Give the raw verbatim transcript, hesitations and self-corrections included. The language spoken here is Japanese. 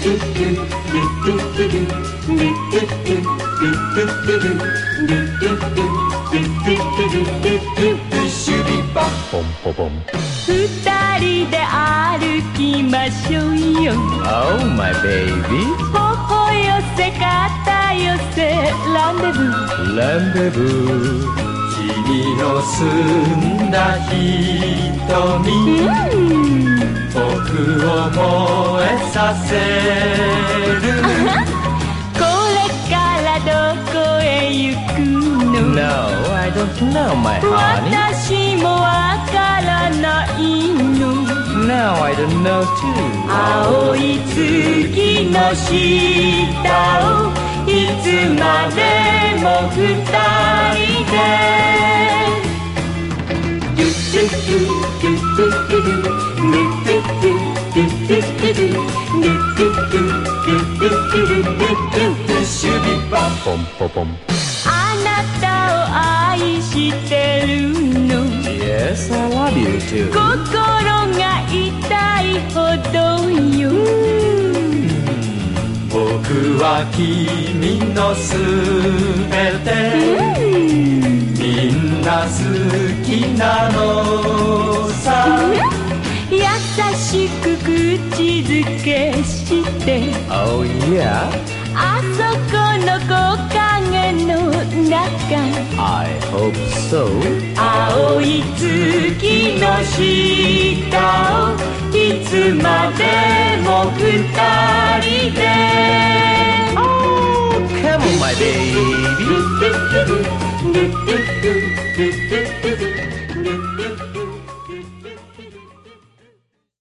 ポンポポン。 二人で歩きましょうよ。 Oh my baby。 頬寄せ肩寄せランデブー。 ランデブー。 君の澄んだ瞳、僕を燃えさせる。 これからどこへ行くの？ No, I don't know, my honey。 私もわからないの。 No, I don't know too。 青い月の下をいつまでも二人で。 ポンポポン。 あなたを愛してるの。 Yes, I love you too。 心が痛いほどよ。 僕は君のすべて、みんな好きなのさ。 優しく口づけして。 Oh yeah。 あそこの木陰の中。 I hope so。 青い月の下をいつまでも二人で。 Oh, come on, my baby。